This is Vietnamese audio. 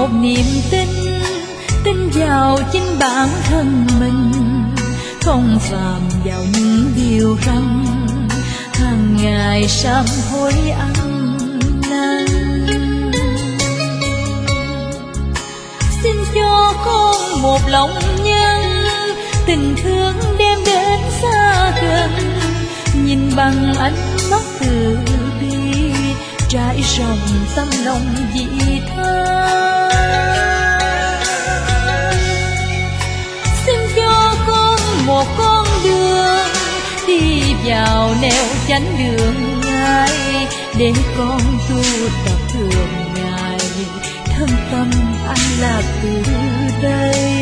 một niềm tin, tin vào chính bản thân mình, không phàm vào những điều răn hàng ngày sám hối ăn năn. Xin cho con một lòng nhân, tình thương đem đến xa gần, nhìn bằng ánh mắt từ bi, trải rộng tâm lòng vị tha. Xin cho con một con đường đi vào nẻo chánh đường Ngài, để con tu tập thường ngày, thân tâm an lạc từ đây.